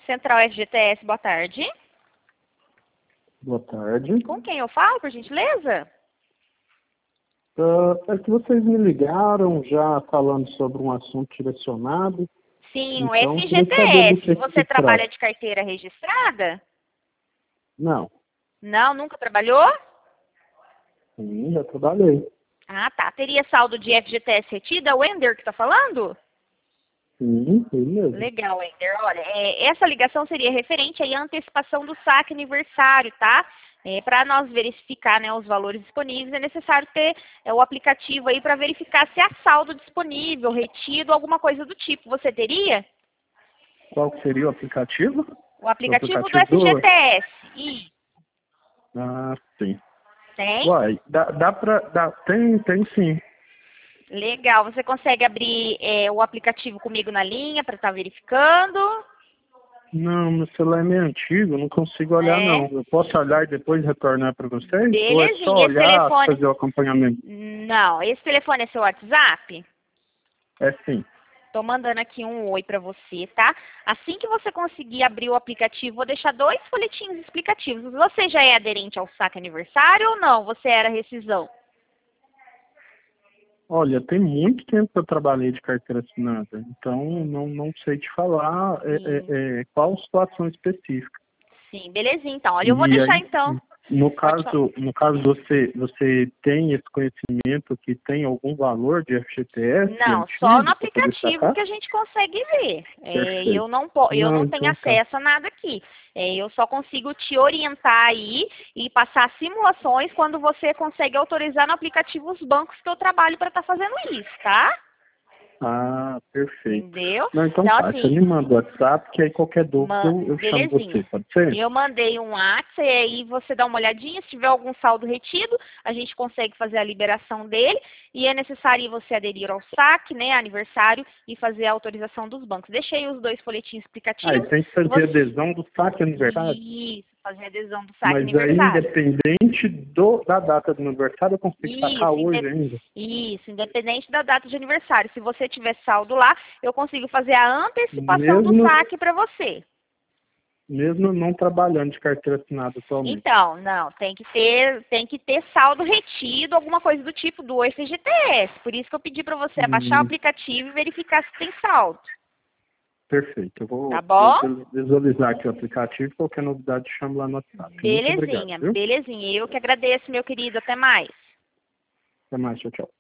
Central FGTS, boa tarde. Boa tarde. Com quem eu falo, por gentileza? É que vocês me ligaram já falando sobre um assunto direcionado. Sim, o Então, queria saber do FGTS. que Você se trabalha trata. de carteira registrada? Não. Não, nunca trabalhou? Sim, já trabalhei. Ah, tá. Teria saldo de FGTS retida? O Ender que tá falando? Sim mesmo. Legal, Ender. Olha, essa ligação seria referente aí à antecipação do saque aniversário, tá? Para nós verificar, né, os valores disponíveis, é necessário ter o aplicativo aí para verificar se há saldo disponível, retido, alguma coisa do tipo. Você teria? Qual que seria o aplicativo? O aplicativo do aplicativo do... FGTS. Ih, Ah, sim. tem? Uai, tem sim. Legal. Você consegue abrir o aplicativo comigo na linha para estar verificando? Não, meu celular é meio antigo, não consigo olhar não. É. Eu posso olhar e depois retornar para vocês? Ou é só Belezinha. Esse olhar e telefone... fazer o acompanhamento? Não, esse telefone é seu WhatsApp? É sim. Tô mandando aqui um oi para você, tá? Assim que você conseguir abrir o aplicativo, vou deixar 2 folhetinhos explicativos. Você já é aderente ao saque aniversário ou não? Você era rescisão? Olha, tem muito tempo que eu trabalhei de carteira assinada, então não sei te falar Sim, qual situação específica. sim, belezinha. Então, olha, eu vou E deixar aí, então. no Pode falar. caso, você tem esse conhecimento que tem algum valor de FGTS Não, só no antigo para poder aplicativo sacar? que a gente consegue ver. Perfeito. Eu Não, não tenho então tá. acesso a nada aqui. Eu só consigo te orientar aí e passar simulações quando você consegue autorizar no aplicativo os bancos que eu trabalho para estar fazendo isso, tá? Ah, perfeito. Entendeu? Não, então Então, tá. Você assim, me manda o WhatsApp, que aí qualquer dúvida eu chamo você, belezinha. pode ser? Eu mandei um WhatsApp e aí você dá uma olhadinha. Se tiver algum saldo retido, a gente consegue fazer a liberação dele. E é necessário você aderir ao saque, né, aniversário, e fazer a autorização dos bancos. Deixei os 2 folhetinhos Ah, e explicativos. tem que fazer Você... adesão do saque aniversário? Isso, fazer a adesão do saque Mas aí, aniversário. independente da data do aniversário, eu consigo sacar Isso, hoje ainda. isso, independente da data de aniversário. Se você tiver saldo lá, eu consigo fazer a antecipação do Mesmo, saque para você. mesmo não trabalhando de carteira assinada atualmente. Então, não, tem que ter saldo retido, alguma coisa do tipo do FGTS. Por isso que eu pedi para você baixar o Hum, aplicativo e verificar se tem saldo. perfeito. Eu Tá vou bom? visualizar aqui o aplicativo. Qualquer novidade, chamo lá no WhatsApp. Muito obrigado, Belezinha, viu? belezinha. Eu que agradeço, meu querido. Até mais. Até mais. Tchau, tchau.